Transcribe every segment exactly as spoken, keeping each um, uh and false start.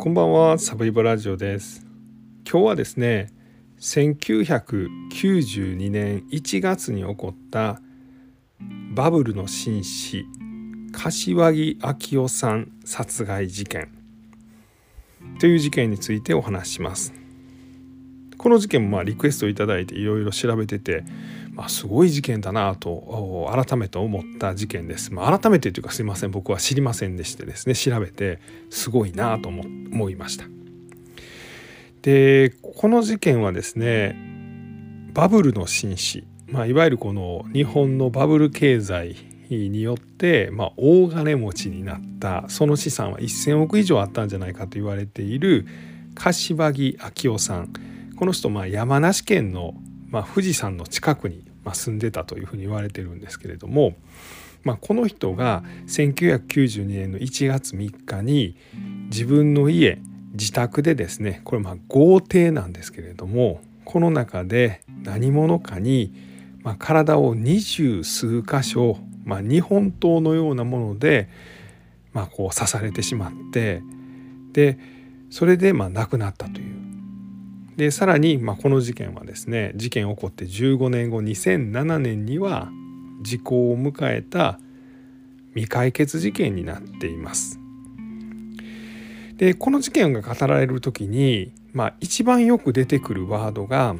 こんばんは、サブイボラジオです。今日はですね、せんきゅうひゃくきゅうじゅうにねんいちがつに起こったバブルの紳士柏木昭夫さん殺害事件という事件についてお話しします。この事件もまあリクエストいただいていろいろ調べてて、まあ、すごい事件だなと改めて思った事件です。まあ、改めてというかすいません、僕は知りませんでしてですね、調べてすごいなと思いました。でこの事件はですね、バブルの紳士、まあ、いわゆるこの日本のバブル経済によって、まあ、大金持ちになった、その資産はせんおく以上あったんじゃないかと言われている柏木昭夫さん。この人、まあ山梨県の、まあ、富士山の近くに住んでたというふうに言われてるんですけれども、まあ、この人がせんきゅうひゃくきゅうじゅうにねんのいちがつみっかに自分の家自宅でですね、これまあ豪邸なんですけれども、この中で何者かにまあ体を二十数箇所、まあ、日本刀のようなものでまあこう刺されてしまって、でそれでまあ亡くなったという。でさらにまあこの事件はですね、事件起こってじゅうごねんごにせんななねんには時効を迎えた未解決事件になっています。でこの事件が語られる時に、まあ、一番よく出てくるワードが、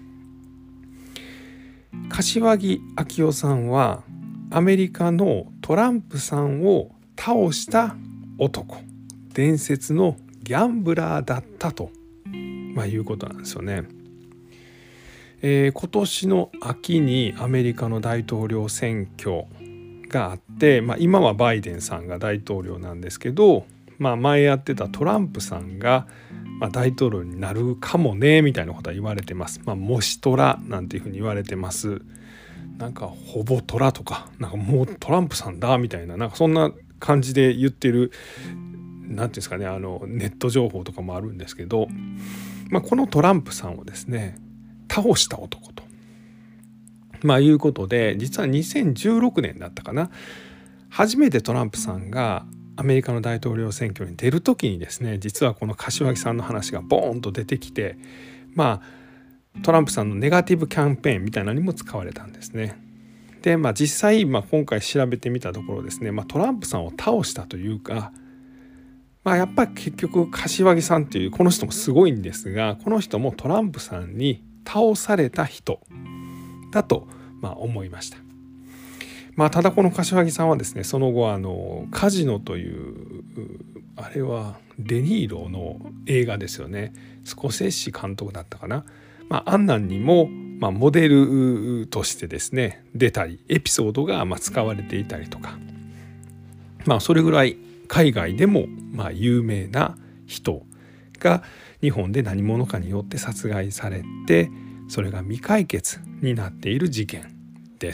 柏木昭夫さんはアメリカのトランプさんを倒した男、伝説のギャンブラーだったと、まあ、いうことなんですよね。えー、今年の秋にアメリカの大統領選挙があって、まあ、今はバイデンさんが大統領なんですけど、まあ、前やってたトランプさんがまあ大統領になるかもねみたいなことは言われてます。まあ、もしトラなんていうふうに言われてます。なんかほぼトラとか、なんかもうトランプさんだみたいな、なんかそんな感じで言ってる、なんていうんですかね、あのネット情報とかもあるんですけど、まあ、このトランプさんをですね倒した男と、まあ、いうことで、実はにせんじゅうろくねんだったかな、初めてトランプさんがアメリカの大統領選挙に出る時にですね、実はこの柏木さんの話がボーンと出てきて、まあトランプさんのネガティブキャンペーンみたいなのにも使われたんですね。で、まあ、実際、まあ、今回調べてみたところですね、まあ、トランプさんを倒したというか、まあ、やっぱり結局柏木さんっていうこの人もすごいんですが、この人もトランプさんに倒された人だとまあ思いました。まあ、ただこの柏木さんはですね、その後あのカジノというあれはデニーロの映画ですよね、スコセッシ監督だったかな、まあ、あんなんにもまあモデルとしてですね出たり、エピソードがまあ使われていたりとか、まあそれぐらい海外でもまあ有名な人が日本で何者かによって殺害されて、それが未解決になっている事件です。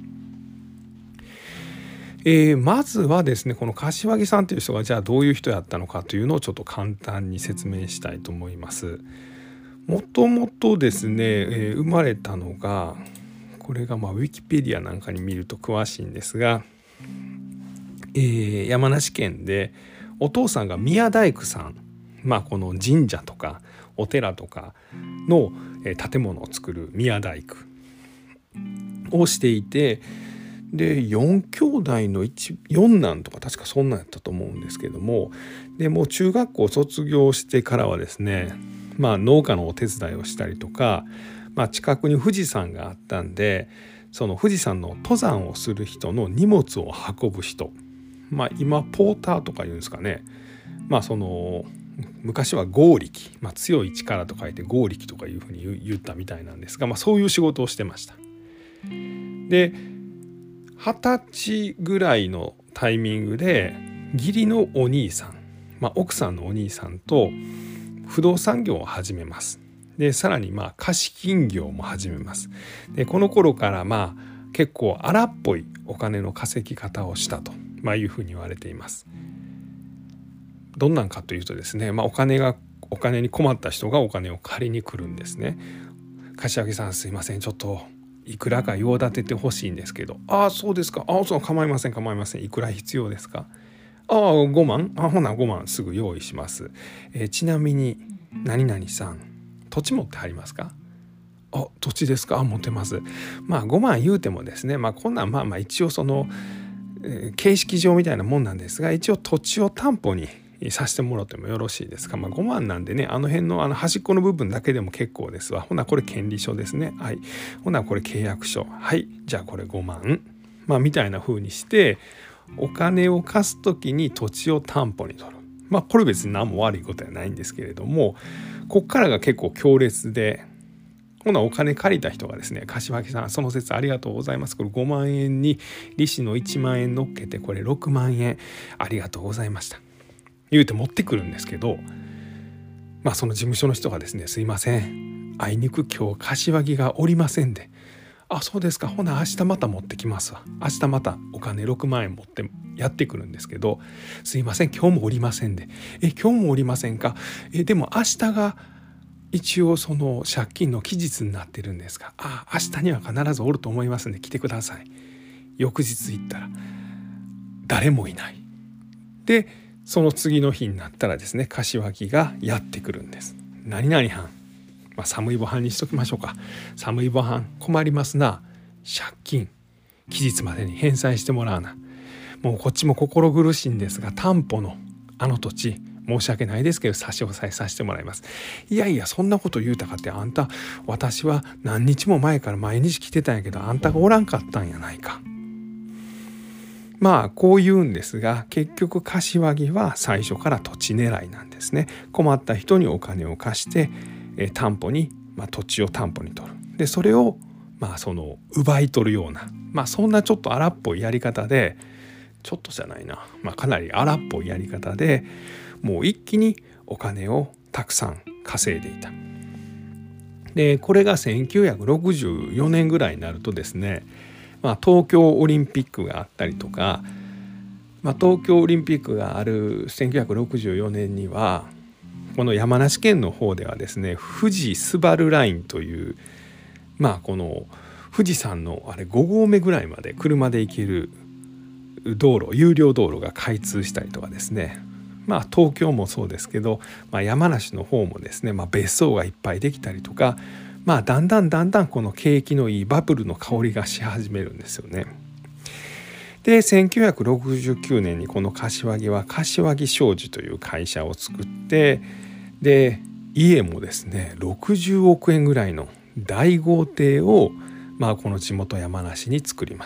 えー、まずはですね、この柏木さんという人がじゃあどういう人やったのかというのをちょっと簡単に説明したいと思います。もともとですね、えー、生まれたのが、これがまあウィキペディアなんかに見ると詳しいんですが、えー、山梨県でお父さんが宮大工さん、まあ、この神社とかお寺とかの建物を作る宮大工をしていて、でよん兄弟のよん男とか確かそんなんやったと思うんですけども、でもう中学校卒業してからはですね、まあ、農家のお手伝いをしたりとか、まあ、近くに富士山があったんで、その富士山の登山をする人の荷物を運ぶ人、まあ、今ポーターとか言うんですかね、まあその昔は合力、まあ、強い力と書いて合力とかいうふうに言ったみたいなんですが、まあ、そういう仕事をしてました。で二十歳ぐらいのタイミングで義理のお兄さん、まあ、奥さんのお兄さんと不動産業を始めます。でさらにまあ貸金業も始めます。でこの頃からまあ結構荒っぽいお金の稼ぎ方をしたと、まあ、いうふうに言われています。どんなんかというとですね、まあ、お金がお金に困った人がお金を借りに来るんですね。柏木さんすいません、ちょっといくらか用立ててほしいんですけど、ああそうですか、ああそう構いません構いません、いくら必要ですか、 ああごまん、あほなごまんすぐ用意します。えー、ちなみに何々さん土地持ってはりますか？あ土地ですか？あ持ってます。まあごまん言うてもですね、まあこんなんまあまあ一応その、えー、形式上みたいなもんなんですが、一応土地を担保にさせてもらってもよろしいですか？まあ、ごまんなんでね、あの辺のあの端っこの部分だけでも結構ですわ。ほなこれ権利書ですね。はい。ほなこれ契約書。はい。じゃあこれごまん。まあみたいな風にしてお金を貸す時に土地を担保に取る。まあこれ別に何も悪いことはないんですけれども、こっからが結構強烈で、ほなお金借りた人がですね、柏木さんその説ありがとうございます。これごまんえんに利子のいちまんえん乗っけてこれろくまんえんありがとうございました。言うて持ってくるんですけど、まあその事務所の人がですね、すいません、あいにく今日柏木がおりませんで、あそうですか、ほな明日また持ってきますわ。明日またお金ろくまんえん持ってやってくるんですけど、すいません今日もおりませんで、え今日もおりませんか？えでも明日が一応その借金の期日になってるんですが、あ明日には必ずおると思いますんで来てください。翌日行ったら誰もいない。でその次の日になったらですね、柏木がやってくるんです。何々はん、まあ、寒いご飯にしときましょうか。寒いご飯困りますな。借金期日までに返済してもらわな。もうこっちも心苦しいんですが、担保のあの土地申し訳ないですけど差し押さえさせてもらいます。いやいやそんなこと言うたかって、あんた私は何日も前から毎日来てたんやけど、あんたがおらんかったんやないか。まあこう言うんですが、結局柏木は最初から土地狙いなんですね。困った人にお金を貸して、えー、担保に、まあ、土地を担保に取る。でそれをまあその奪い取るような、まあそんなちょっと荒っぽいやり方で、ちょっとじゃないな、まあ、かなり荒っぽいやり方でもう一気にお金をたくさん稼いでいた。でこれがせんきゅうひゃくろくじゅうよねんぐらいになるとですね、まあ、東京オリンピックがあったりとか、まあ、東京オリンピックがあるせんきゅうひゃくろくじゅうよねんにはこの山梨県の方ではですね、富士スバルラインというまあこの富士山のあれご合目ぐらいまで車で行ける道路、有料道路が開通したりとかですね、まあ東京もそうですけど、まあ、山梨の方もですね、まあ、別荘がいっぱいできたりとか、まあだんだんだんだんこの景気のいいバブルの香りがし始めるんですよね。でせんきゅうひゃくろくじゅうきゅうねんにこの柏木は柏木商事という会社を作って、で家もですねろくじゅうおくえんぐらいの大豪邸を、まあ、この地元山梨に作ります。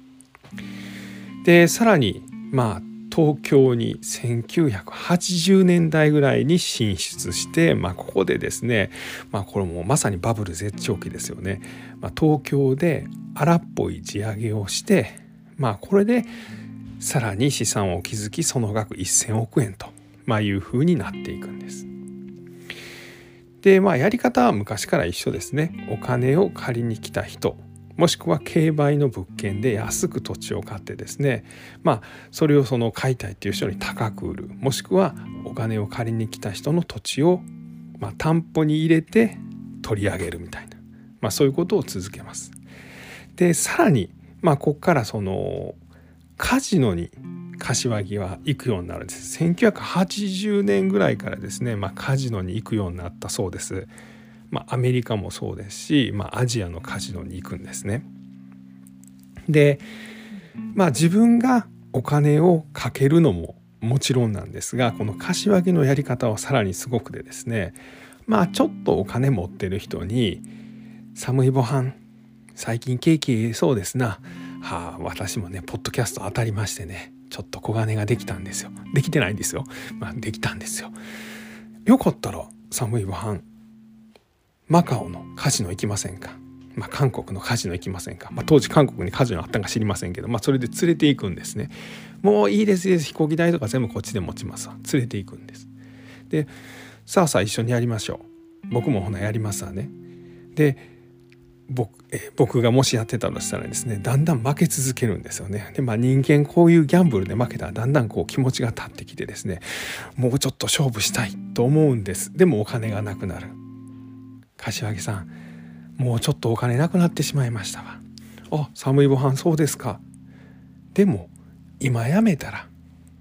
でさらにまあ東京にせんきゅうひゃくはちじゅうねんだいぐらいに進出して、まあ、ここでですね、まあ、これもまさにバブル絶頂期ですよね。まあ、東京で荒っぽい地上げをして、まあ、これでさらに資産を築き、その額せんおくえんと、まあ、いうふうになっていくんです。でまあやり方は昔から一緒ですね。お金を借りに来た人、もしくは競売の物件で安く土地を買ってですね、まあそれをその買いたいっていう人に高く売る、もしくはお金を借りに来た人の土地をまあ担保に入れて取り上げるみたいな、まあそういうことを続けます。でさらにまあここからそのカジノに柏木は行くようになるんです。せんきゅうひゃくはちじゅうねんぐらいからですね、まあ、カジノに行くようになったそうです。まあ、アメリカもそうですし、まあ、アジアのカジノに行くんですね。で、まあ、自分がお金をかけるのももちろんなんですが、この柏木のやり方はさらにすごくでですね、まあちょっとお金持ってる人に寒いご飯最近景気そうですな、はあ、私もねポッドキャスト当たりましてね、ちょっと小金ができたんですよ。できてないんですよ、まあ、できたんですよ。よかったら寒いご飯マカオのカジノ行きませんか、まあ、韓国のカジノ行きませんか、まあ、当時韓国にカジノあったんか知りませんけど、まあ、それで連れて行くんですね。もういいですいいです、飛行機代とか全部こっちで持ちますわ。連れて行くんです。でさあさあ一緒にやりましょう、僕もほなやりますわね。で僕, え僕がもしやってたとしたらですね、だんだん負け続けるんですよね。で、まあ、人間こういうギャンブルで負けたらだんだんこう気持ちが立ってきてですね、もうちょっと勝負したいと思うんです。でもお金がなくなる。柏木さんもうちょっとお金なくなってしまいましたわ。あ、寒いご飯そうですか。でも今やめたら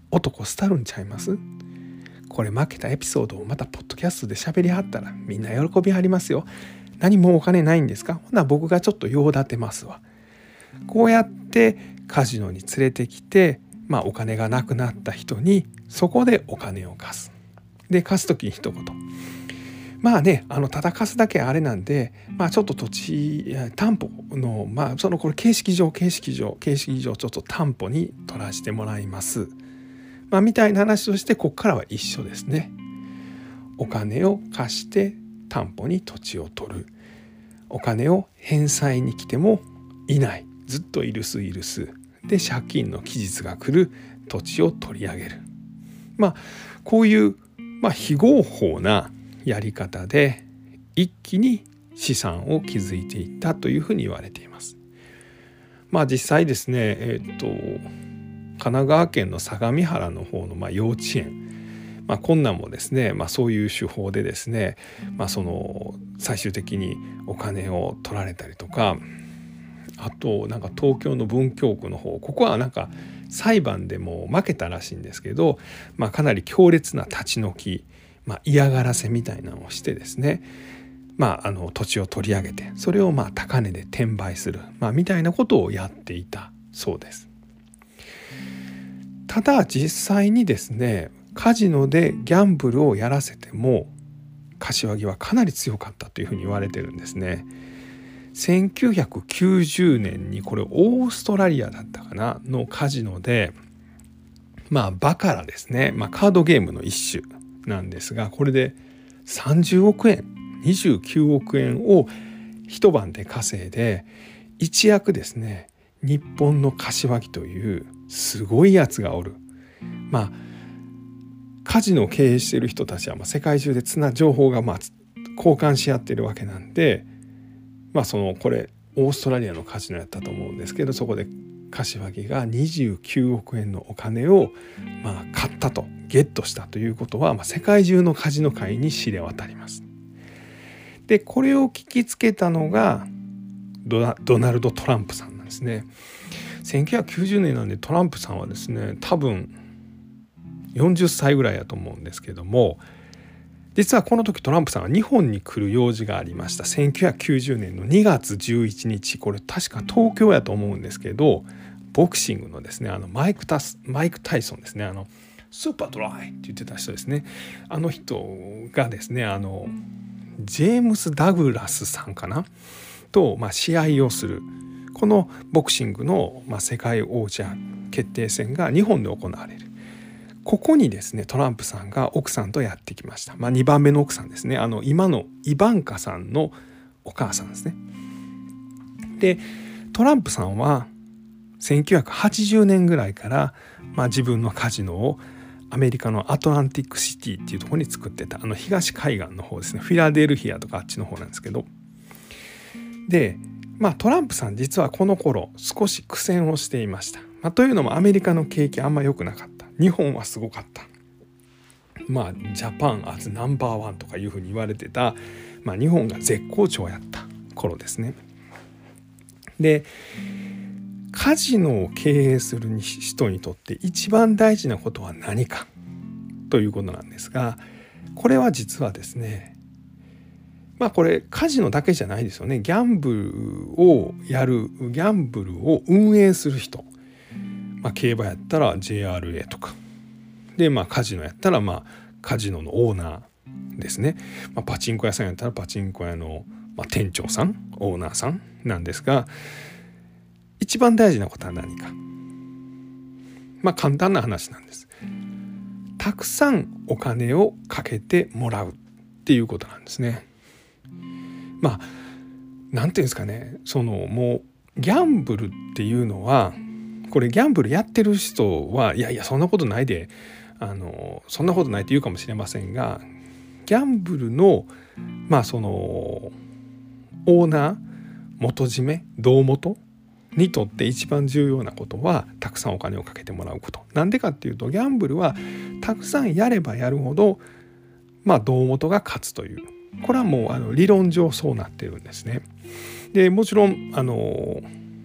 男廃るんちゃいます？これ負けたエピソードをまたポッドキャストで喋りはったらみんな喜びはりますよ。何もお金ないんですか？ほな僕がちょっと用立てますわ。こうやってカジノに連れてきて、まあ、お金がなくなった人にそこでお金を貸す。で貸す時に一言、まあね、あのただ貸すだけあれなんで、まあ、ちょっと土地担保の、まあ、そのこれ形式上形式上形式上ちょっと担保に取らせてもらいます、まあ、みたいな話として、ここからは一緒ですね。お金を貸して担保に土地を取る。お金を返済に来てもいない、ずっとイルスイルスで借金の期日が来る、土地を取り上げる。まあこういう、まあ、非合法なやり方で一気に資産を築いていったというふうに言われています。まあ実際ですね、えー、っと神奈川県の相模原の方のまあ幼稚園、まあ、こんなんもですね、まあ、そういう手法でですね、まあ、その最終的にお金を取られたりとか、あとなんか東京の文京区の方、ここはなんか裁判でも負けたらしいんですけど、まあ、かなり強烈な立ち退き、まあ、嫌がらせみたいなのをしてですね、まあ、あの土地を取り上げてそれをまあ高値で転売する、まあ、みたいなことをやっていたそうです。ただ実際にですね、カジノでギャンブルをやらせても柏木はかなり強かったというふうに言われてるんですね。せんきゅうひゃくきゅうじゅうねんにこれオーストラリアだったかなのカジノで、まあバカラですね、まあ、カードゲームの一種なんですが、これでさんじゅうおくえんにじゅうきゅうおくえんを一晩で稼いで、一躍ですね日本の柏木というすごいやつがおる。まあカジノを経営している人たちはまあ世界中でつな情報がまあ交換し合っているわけなんで、まあそのこれオーストラリアのカジノやったと思うんですけど、そこで柏木がにじゅうきゅうおくえんのお金をまあ買ったと、ゲットしたということは、まあ世界中のカジノ界に知れ渡ります。でこれを聞きつけたのがドナ、ドナルド・トランプさんなんですね。せんきゅうひゃくきゅうじゅうねんなんでトランプさんはですね多分よんじゅっさいぐらいやと思うんですけども、実はこの時トランプさんは日本に来る用事がありました。せんきゅうひゃくきゅうじゅうねんのにがつじゅういちにち、これ確か東京やと思うんですけど、ボクシングのですねあのマイクタスマイク・タイソンですね、あのスーパードライって言ってた人ですね、あの人がですねあのジェームス・ダグラスさんかなと、まあ、試合をする、このボクシングの、まあ、世界王者決定戦が日本で行われる。ここにですねトランプさんが奥さんとやってきました。まあ、にばんめの奥さんですね、あの今のイバンカさんのお母さんですね。でトランプさんはせんきゅうひゃくはちじゅうねんぐらいから、まあ、自分のカジノをアメリカのアトランティックシティっていうところに作ってた、あの東海岸の方ですね、フィラデルフィアとかあっちの方なんですけど、で、まあ、トランプさん実はこの頃少し苦戦をしていました。まあ、というのもアメリカの景気あんま良くなかった、日本はすごかった、まあジャパンアズナンバーワンとかいうふうに言われてた、まあ、日本が絶好調やった頃ですね。でカジノを経営する人にとって一番大事なことは何かということなんですが、これは実はですね、まあこれカジノだけじゃないですよね。ギャンブルをやる、ギャンブルを運営する人、まあ、競馬やったら ジェイアールエー とかで、まあ、カジノやったらまあカジノのオーナーですね、まあ、パチンコ屋さんやったらパチンコ屋の、まあ、店長さん、オーナーさんなんですが、一番大事なことは何か、まあ簡単な話なんです。たくさんお金をかけてもらうっていうことなんですね。まあなんていうんですかね、そのもうギャンブルっていうのは、これギャンブルやってる人はいやいやそんなことないで、あのそんなことないって言うかもしれませんが、ギャンブルのまあそのオーナー、元締め、胴元にとって一番重要なことはたくさんお金をかけてもらうこと。なんでかっていうと、ギャンブルはたくさんやればやるほどまあ胴元が勝つという、これはもうあの理論上そうなってるんですね。でもちろんあの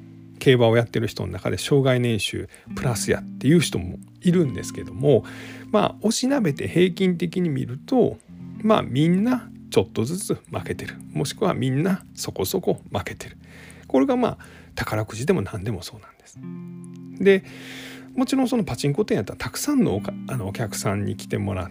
競馬をやってる人の中で生涯年収プラスやっていう人もいるんですけども、まあおしなべて平均的に見るとまあみんなちょっとずつ負けてる、もしくはみんなそこそこ負けてる。これがまあ宝くじでも何でもそうなんです。でもちろんそのパチンコ店やったらたくさんの お, かあのお客さんに来てもらって、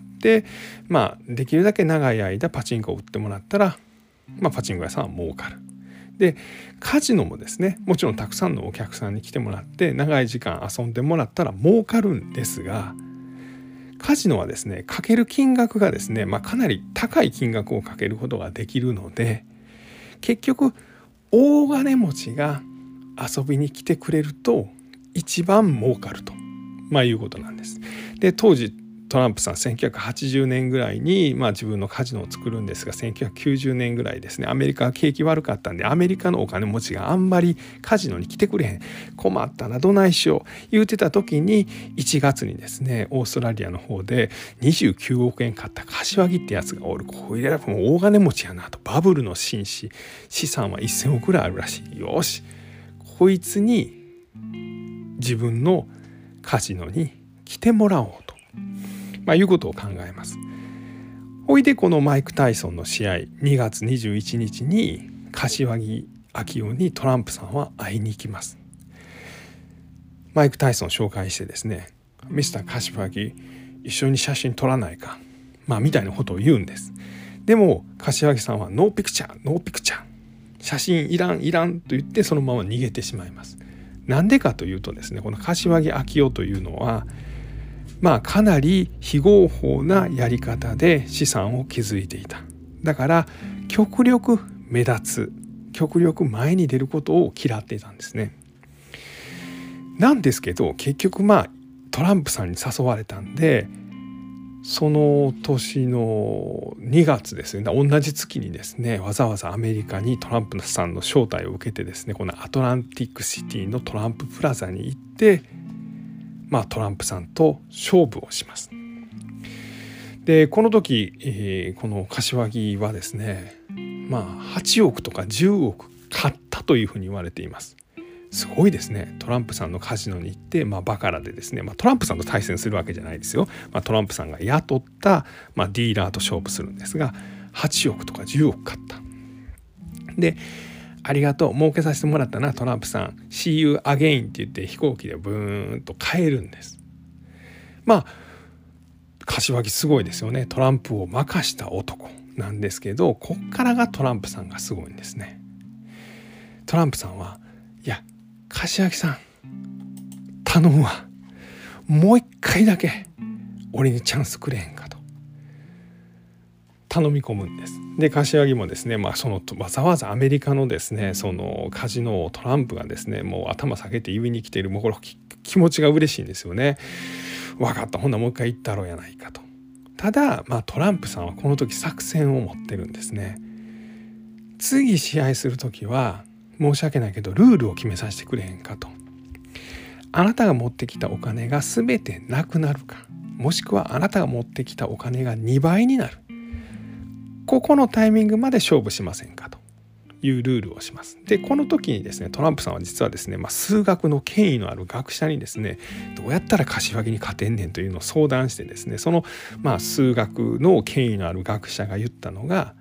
まあできるだけ長い間パチンコを売ってもらったら、まあ、パチンコ屋さんは儲かる。でカジノもですね、もちろんたくさんのお客さんに来てもらって長い時間遊んでもらったら儲かるんですが、カジノはですねかける金額がですね、まあ、かなり高い金額をかけることができるので、結局大金持ちが遊びに来てくれると一番儲かると、まあ、いうことなんです。で当時トランプさんせんきゅうひゃくはちじゅうねんぐらいに、まあ、自分のカジノを作るんですが、せんきゅうひゃくきゅうじゅうねんぐらいですね、アメリカは景気悪かったんでアメリカのお金持ちがあんまりカジノに来てくれへん、困ったなどないしよう言うてた時に、いちがつにですねオーストラリアの方でにじゅうきゅうおくえん買った柏木ってやつがおる。これはもう大金持ちやなと、バブルの紳士、資産はせんおくぐらいあるらしい、よしこいつに自分のカジノに来てもらおうと、まあ、いうことを考えます。おいでこのマイク・タイソンの試合にがつにじゅういちにちに柏木昭夫にトランプさんは会いに行きます。マイク・タイソンを紹介してですね、ミスター柏木一緒に写真撮らないか、まあみたいなことを言うんです。でも柏木さんはノーピクチャーノーピクチャー、写真いらんいらんと言ってそのまま逃げてしまいます。なんでかというとですね、この柏木昭夫というのはまあかなり非合法なやり方で資産を築いていた。だから極力目立つ、極力前に出ることを嫌っていたんですね。なんですけど結局まあトランプさんに誘われたんで、その年のにがつですね、同じ月にですねわざわざアメリカにトランプさんの招待を受けてですね、このアトランティックシティのトランププラザに行ってまあ、トランプさんと勝負をします。でこの時、えー、この柏木はですね、まあ、はちおくとかじゅうおく買ったというふうに言われています。すごいですね。トランプさんのカジノに行って、まあ、バカラでですね、まあ、トランプさんと対戦するわけじゃないですよ。まあ、トランプさんが雇った、まあ、ディーラーと勝負するんですが、はちおくとかじゅうおく買った。でありがとう儲けさせてもらったなトランプさん See you again って言って飛行機でブーンと帰るんです。まあ柏木すごいですよね。トランプを任した男なんですけど、こっからがトランプさんがすごいんですね。トランプさんはいや柏木さん頼むわ、もう一回だけ俺にチャンスくれへんかと頼み込むんです。で柏木もですね、まあ、そのわざわざアメリカのですねそのカジノをトランプがですねもう頭下げて言いに来ている、もうこれ気持ちが嬉しいんですよね。分かった、ほんならもう一回行ったろうやないかと。ただ、まあ、トランプさんはこの時作戦を持ってるんですね。次試合する時は申し訳ないけどルールを決めさせてくれへんかと。あなたが持ってきたお金が全てなくなるか、もしくはあなたが持ってきたお金がにばいになる、ここのタイミングまで勝負しませんかというルールをします。でこの時にですねトランプさんは実はですね、まあ、数学の権威のある学者にですねどうやったら柏木に勝てんねんというのを相談してですね、そのまあ数学の権威のある学者が言ったのが、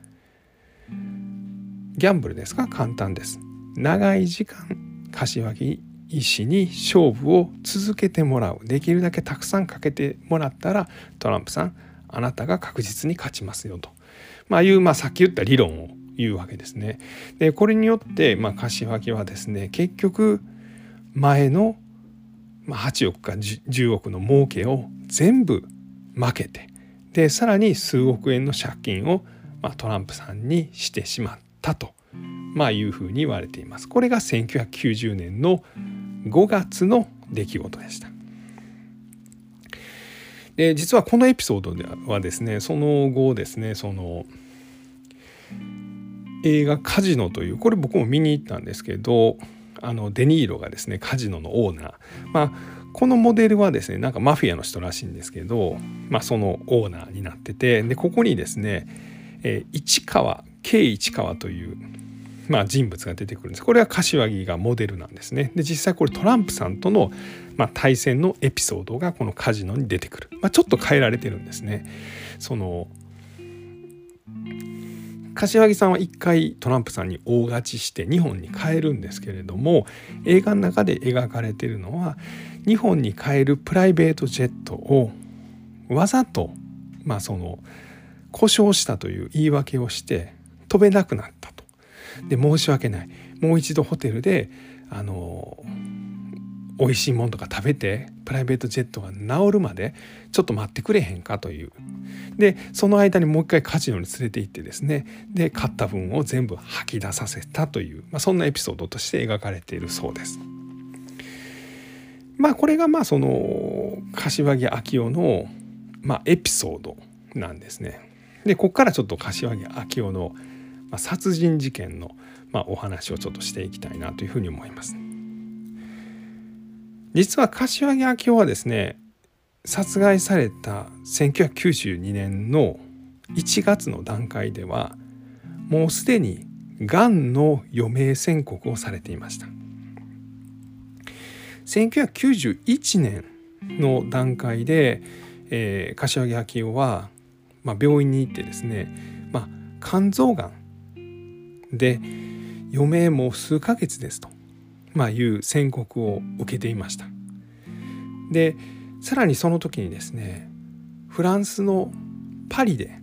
ギャンブルですか、簡単です。長い時間柏木医師に勝負を続けてもらう、できるだけたくさんかけてもらったらトランプさんあなたが確実に勝ちますよと、まあ、いう、まあ、さっき言った理論を言うわけですね。でこれによって、まあ、柏木はですね結局前のはちおくかじゅうおくの儲けを全部負けて、でさらに数億円の借金を、まあ、トランプさんにしてしまったと、まあ、いうふうに言われています。これがせんきゅうひゃくきゅうじゅうねんのごがつの出来事でした。で実はこのエピソードではですねその後ですねその映画カジノという、これ僕も見に行ったんですけど、あのデニーロがですねカジノのオーナー、まあ、このモデルはですねなんかマフィアの人らしいんですけど、まあ、そのオーナーになってて、でここにですね、えー、市川 K 市川という、 まあ、人物が出てくるんです。これは柏木がモデルなんですね。で実際これトランプさんとの、まあ、対戦のエピソードがこのカジノに出てくる、まあ、ちょっと変えられてるんですね。その柏木さんは一回トランプさんに大勝ちして日本に帰るんですけれども、映画の中で描かれているのは日本に帰るプライベートジェットをわざと、まあ、その故障したという言い訳をして飛べなくなったと。で申し訳ない、もう一度ホテルであの美味しいものとか食べてプライベートジェットが治るまでちょっと待ってくれへんかという。でその間にもう一回カジノに連れて行ってですね、で買った分を全部吐き出させたという、まあ、そんなエピソードとして描かれているそうです。まあこれがまあその柏木昭夫の、まあ、エピソードなんですね。でここからちょっと柏木昭夫の、まあ、殺人事件の、まあ、お話をちょっとしていきたいなというふうに思います。実は柏木昭夫はですね、殺害されたせんきゅうひゃくきゅうじゅうにねんのいちがつの段階ではもうすでにがんの余命宣告をされていました。せんきゅうひゃくきゅうじゅういちねんの段階で、えー、柏木昭夫は、まあ、病院に行ってですね、まあ、肝臓がんで余命もう数ヶ月ですと、まあ、いう宣告を受けていました。でさらにその時にですね、フランスのパリで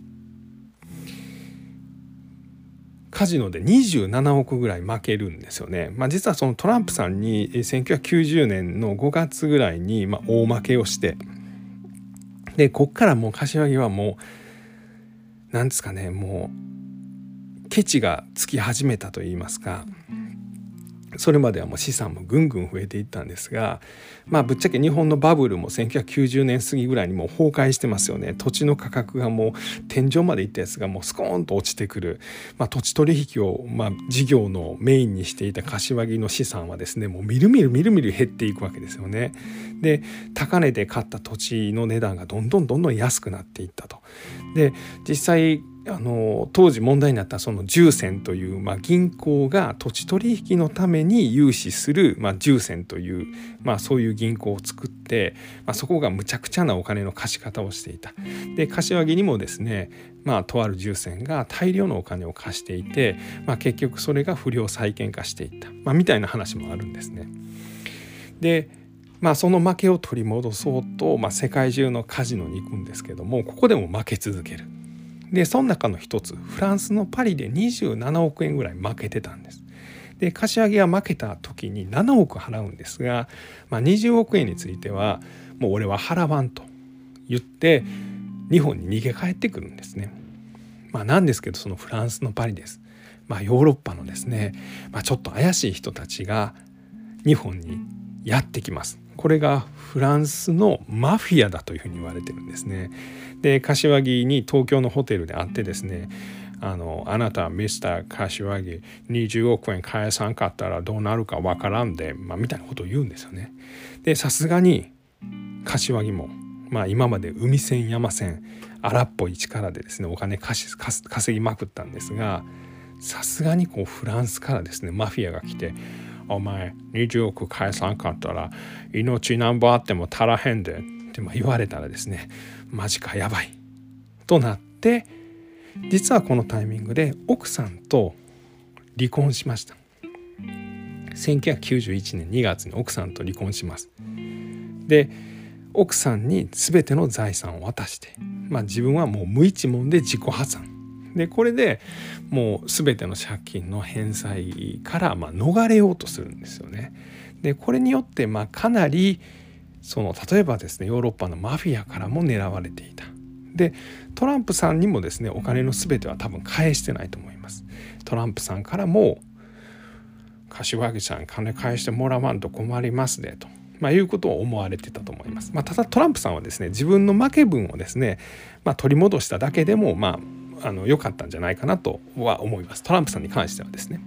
カジノでにじゅうななおくぐらい負けるんですよね。まあ、実はそのトランプさんにせんきゅうひゃくきゅうじゅうねんのごがつぐらいにまあ大負けをして、でこっからもう柏木はもうなんですかね、もうケチがつき始めたといいますか、それまではもう資産もぐんぐん増えていったんですが、まあぶっちゃけ日本のバブルもせんきゅうひゃくきゅうじゅうねん過ぎぐらいにもう崩壊してますよね。土地の価格がもう天井までいったやつがもうスコーンと落ちてくる、まあ、土地取引をまあ事業のメインにしていた柏木の資産はですね、もうみるみるみるみる減っていくわけですよね。で高値で買った土地の値段がどんどんどんどん安くなっていったと。で実際あの当時問題になったその住専という、まあ、銀行が土地取引のために融資する、まあ、住専という、まあ、そういう銀行を作って、まあ、そこがむちゃくちゃなお金の貸し方をしていた。で柏木にもですね、まあ、とある住専が大量のお金を貸していて、まあ、結局それが不良債権化していった、まあ、みたいな話もあるんですね。でまあ、その負けを取り戻そうと、まあ、世界中のカジノに行くんですけども、ここでも負け続ける。でその中の一つ、フランスのパリでにじゅうななおくえんぐらい負けてたんです。で柏木は負けた時にななおく払うんですが、まあ、にじゅうおくえんについてはもう俺は払わんと言って日本に逃げ帰ってくるんですね。まあ、なんですけどそのフランスのパリです。まあ、ヨーロッパのですね、まあ、ちょっと怪しい人たちが日本にやってきます。これがフランスのマフィアだというふうに言われてるんですね。で柏木に東京のホテルで会ってですね、あのあなたミスター柏木にじゅうおくえん返さんかったらどうなるかわからんで、まあ、みたいなことを言うんですよね。でさすがに柏木も、まあ、今まで海線山線荒っぽい力でですねお金貸し稼ぎまくったんですが、さすがにこうフランスからですねマフィアが来て、お前にじゅうおく返さんかったら命なんぼあっても足らへんでって言われたらですね、マジかやばいとなって、実はこのタイミングで奥さんと離婚しました。せんきゅうひゃくきゅうじゅういちねんにがつに奥さんと離婚します。で奥さんに全ての財産を渡して、まあ、自分はもう無一文で自己破産で、これでもう全ての借金の返済からまあ逃れようとするんですよね。でこれによってまあかなりその例えばですねヨーロッパのマフィアからも狙われていた。でトランプさんにもですねお金の全ては多分返してないと思います。トランプさんからも柏木さん金返してもらわんと困りますでと、まあ、いうことを思われてたと思います。まあ、ただトランプさんはですね自分の負け分をですね、まあ、取り戻しただけでもまああの良かったんじゃないかなとは思います。トランプさんに関してはですね。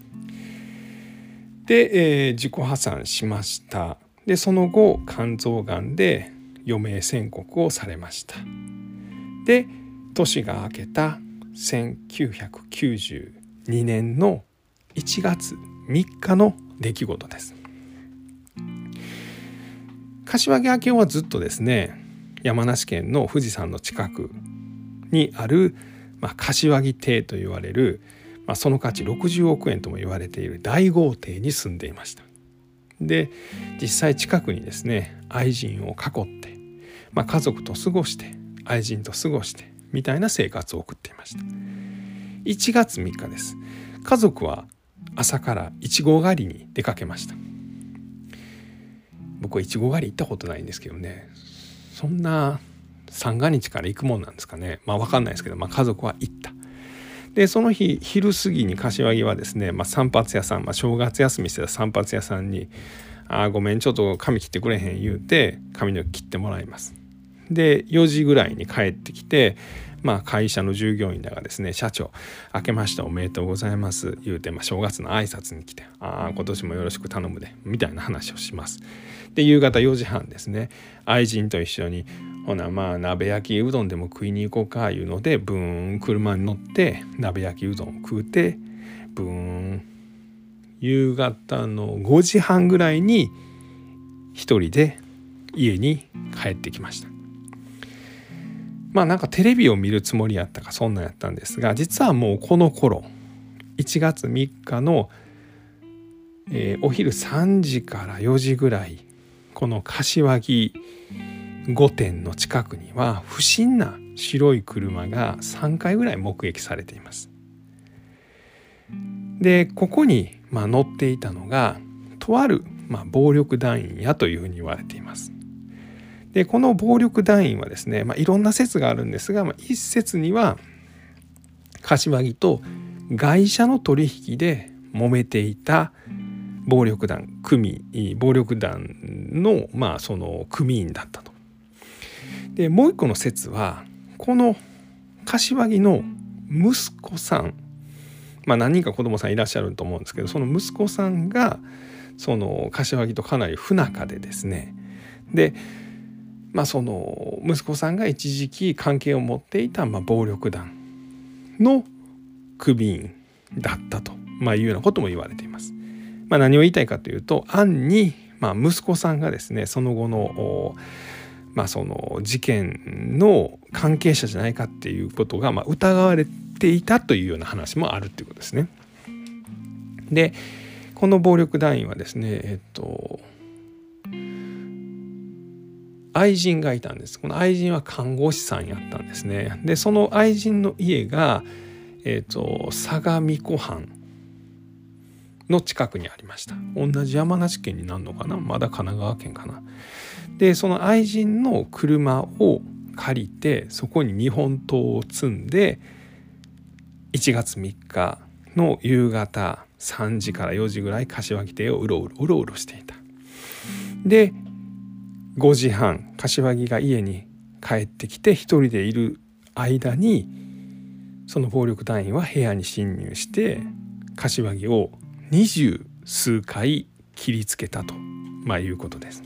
で、えー、自己破産しました。でその後肝臓がんで余命宣告をされました。で年が明けたせんきゅうひゃくきゅうじゅうにねんのいちがつみっかの出来事です。柏木明夫はずっとですね、山梨県の富士山の近くにある、まあ、柏木邸と言われる、まあ、その価値ろくじゅうおくえんとも言われている大豪邸に住んでいました。で、実際近くにですね、愛人を囲って、まあ、家族と過ごして愛人と過ごしてみたいな生活を送っていました。いちがつみっかです。家族は朝からいちご狩りに出かけました。僕はいちご狩り行ったことないんですけどね、そんな三が日から行くもんなんですかね。まあ分かんないですけど、まあ、家族は行った。でその日昼過ぎに柏木はですね、まあ、散髪屋さん、まあ、正月休みしてた散髪屋さんに「あーごめんちょっと髪切ってくれへん」言うて髪の毛切ってもらいます。でよじぐらいに帰ってきて、まあ、会社の従業員らがですね「社長明けましておめでとうございます」言うて、まあ、正月の挨拶に来て「ああ今年もよろしく頼むで」みたいな話をします。で夕方よじはんですね、愛人と一緒にほなまあ鍋焼きうどんでも食いに行こうかいうのでブーン車に乗って鍋焼きうどんを食うて、ブーン夕方のごじはんぐらいに一人で家に帰ってきました。まあなんかテレビを見るつもりやったかそんなんやったんですが、実はもうこの頃いちがつみっかの、えー、お昼さんじからよじぐらい、この柏木御殿の近くには不審な白い車がさんかいぐらい目撃されています。でここにまあ乗っていたのがとあるまあ暴力団員やというふうに言われています。でこの暴力団員はですね、まあ、いろんな説があるんですが、まあ、一説には柏木と外車の取引で揉めていた暴力団組暴力団のまあその組員だったと。でもう一個の説はこの柏木の息子さん、まあ何人か子供さんいらっしゃると思うんですけど、その息子さんがその柏木とかなり不仲でですね、でまあその息子さんが一時期関係を持っていたまあ暴力団の組員だったと、まあ、いうようなことも言われています。まあ、何を言いたいかというと、暗にまあ息子さんがですねその後のまあその事件の関係者じゃないかっていうことがまあ疑われていたというような話もあるということですね。でこの暴力団員はですねえっと愛人がいたんです。この愛人は看護師さんやったんですね。でその愛人の家が、えーと、相模湖畔の近くにありました。同じ山梨県になるのかな、まだ神奈川県かな。でその愛人の車を借りてそこに日本刀を積んでいちがつみっかの夕方さんじからよじぐらい柏木邸をうろうろうろうろしていた。でごじはん柏木が家に帰ってきて一人でいる間にその暴力団員は部屋に侵入して柏木を二十数回切りつけたと、まあ、いうことです。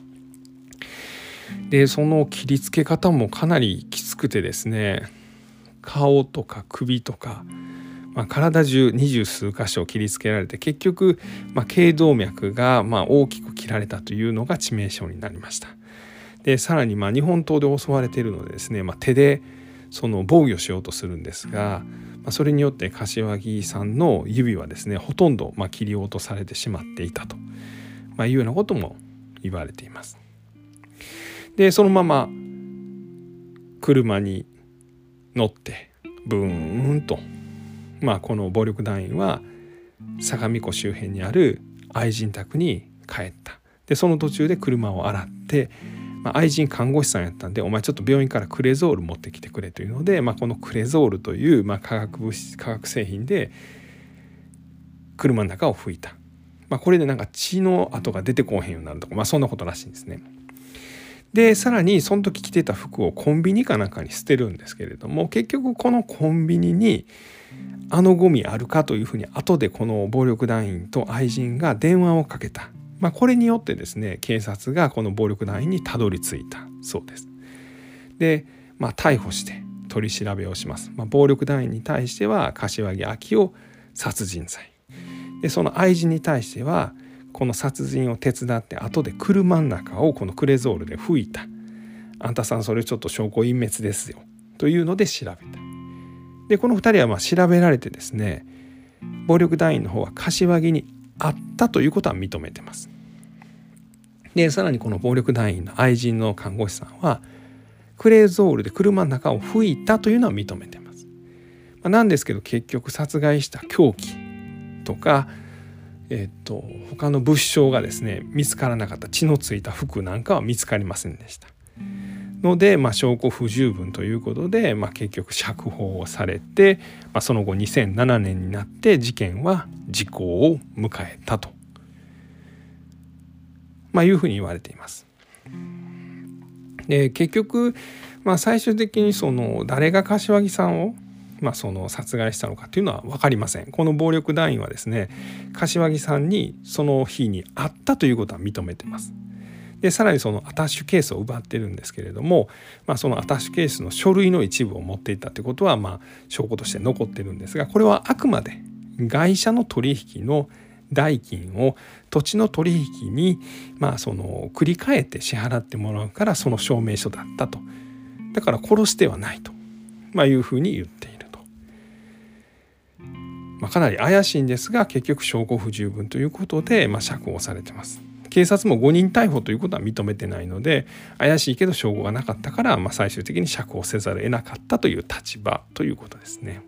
でその切りつけ方もかなりきつくてですね、顔とか首とか、まあ、体中二十数箇所切りつけられて結局、まあ、頸動脈がまあ大きく切られたというのが致命傷になりました。でさらにまあ日本刀で襲われているのでですね、まあ、手でその防御しようとするんですが、まあ、それによって柏木さんの指はですねほとんどまあ切り落とされてしまっていたと、まあ、いうようなことも言われています。でそのまま車に乗ってブーンと、まあ、この暴力団員は相模湖周辺にある愛人宅に帰った。でその途中で車を洗って、まあ、愛人看護師さんやったんでお前ちょっと病院からクレゾール持ってきてくれというので、まあ、このクレゾールという、まあ、化学物質化学製品で車の中を拭いた。まあ、これでなんか血の跡が出てこうへんようになるとか、まあ、そんなことらしいんですね。でさらにその時着てた服をコンビニかなんかに捨てるんですけれども、結局このコンビニにあのゴミあるかというふうに後でこの暴力団員と愛人が電話をかけた。まあ、これによってですね警察がこの暴力団員にたどり着いたそうです。で、まあ、逮捕して取り調べをします。まあ、暴力団員に対しては柏木明夫殺人罪、 でその愛人に対してはこの殺人を手伝って後で車の中をこのクレゾールで拭いた、あんたさんそれちょっと証拠隠滅ですよというので調べた。でこのふたりはまあ調べられてですね、暴力団員の方は柏木にあったということは認めてます。でさらにこの暴力団員の愛人の看護師さんはクレゾールで車の中を拭いたというのは認めてます。まあ、なんですけど結局殺害した凶器とか、えっと他の物証がですね見つからなかった、血のついた服なんかは見つかりませんでしたので、まあ、証拠不十分ということで、まあ、結局釈放をされて、まあ、その後にせんななねんになって事件は時効を迎えたと、まあ、いうふうに言われています。で結局、まあ、最終的にその誰が柏木さんをまあ、その殺害したのかというのは分かりません。この暴力団員はですね柏木さんにその日に会ったということは認めてます。でさらにそのアタッシュケースを奪ってるんですけれども、まあ、そのアタッシュケースの書類の一部を持っていったということはまあ証拠として残ってるんですが、これはあくまで外車の取引の代金を土地の取引にまあその繰り替えて支払ってもらうからその証明書だったと、だから殺してはないと、まあ、いうふうに言っている。まあ、かなり怪しいんですが結局証拠不十分ということで、まあ、釈放されてます。警察も誤認逮捕ということは認めてないので怪しいけど証拠がなかったから、まあ、最終的に釈放せざるを得なかったという立場ということですね。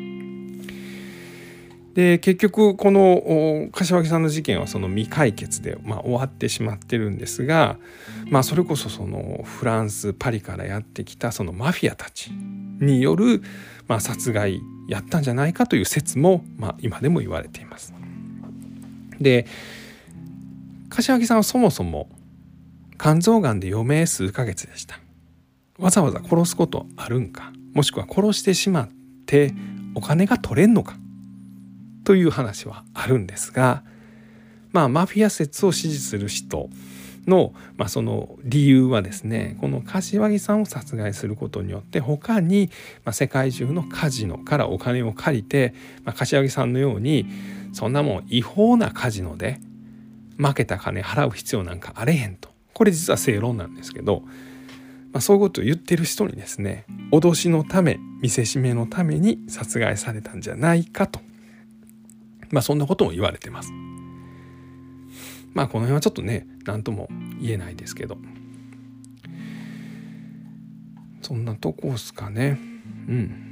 で結局この柏木さんの事件はその未解決で、まあ、終わってしまってるんですが、まあ、それこそそのフランスパリからやってきたそのマフィアたちによる、まあ、殺害やったんじゃないかという説も、まあ、今でも言われています。で柏木さんはそもそも肝臓がんで余命数ヶ月でした。わざわざ殺すことあるんか、もしくは殺してしまってお金が取れんのかという話はあるんですが、まあマフィア説を支持する人の、まあ、その理由はですね、この柏木さんを殺害することによって他に、まあ、世界中のカジノからお金を借りて、まあ、柏木さんのようにそんなもん違法なカジノで負けた金払う必要なんかあれへんと、これ実は正論なんですけど、まあ、そういうことを言ってる人にですね脅しのため見せしめのために殺害されたんじゃないかと、まあ、そんなことも言われてます。まあこの辺はちょっとね何とも言えないですけど、そんなとこですかね。うん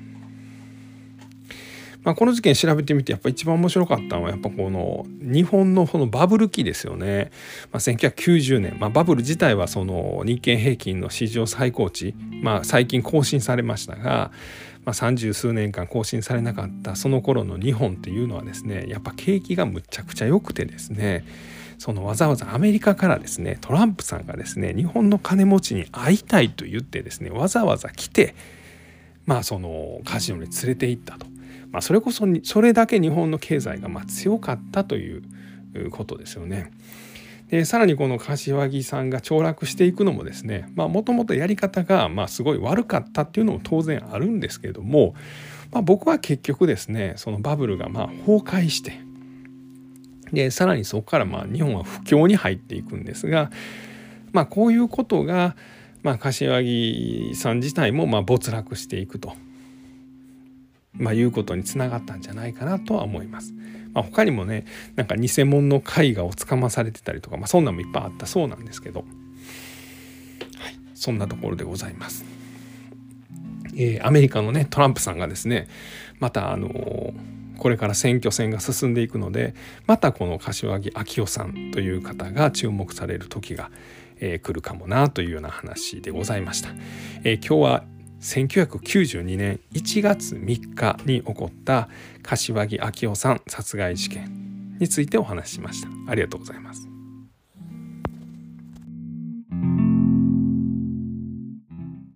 まあ、この事件調べてみてやっぱ一番面白かったのはやっぱこの日本のこのバブル期ですよね。まあ、せんきゅうひゃくきゅうじゅうねん、まあ、バブル自体はその日経平均の史上最高値、まあ、最近更新されましたが、まあ、さんじゅう数年間更新されなかったその頃の日本っていうのはですねやっぱ景気がむちゃくちゃ良くてですね、そのわざわざアメリカからですねトランプさんがですね日本の金持ちに会いたいと言ってですねわざわざ来て、まあそのカジノに連れて行ったと、まあ、それこそそれだけ日本の経済がまあ強かったということですよね。でさらにこの柏木さんが凋落していくのもですねもともとやり方がまあすごい悪かったっていうのも当然あるんですけれども、まあ、僕は結局ですねそのバブルがまあ崩壊してでさらにそこからまあ日本は不況に入っていくんですが、まあ、こういうことがまあ柏木さん自体もまあ没落していくと、まあ、いうことにつながったんじゃないかなとは思います。まあ、他にもねなんか偽物の絵画をつかまされてたりとか、まあ、そんなのもいっぱいあったそうなんですけど、はい、そんなところでございます。えー、アメリカのねトランプさんがですねまたあのーこれから選挙戦が進んでいくのでまたこの柏木昭夫さんという方が注目される時が、えー、来るかもなというような話でございました。えー、今日はせんきゅうひゃくきゅうじゅうにねんいちがつみっかに起こった柏木昭夫さん殺害事件についてお話ししました。ありがとうございます。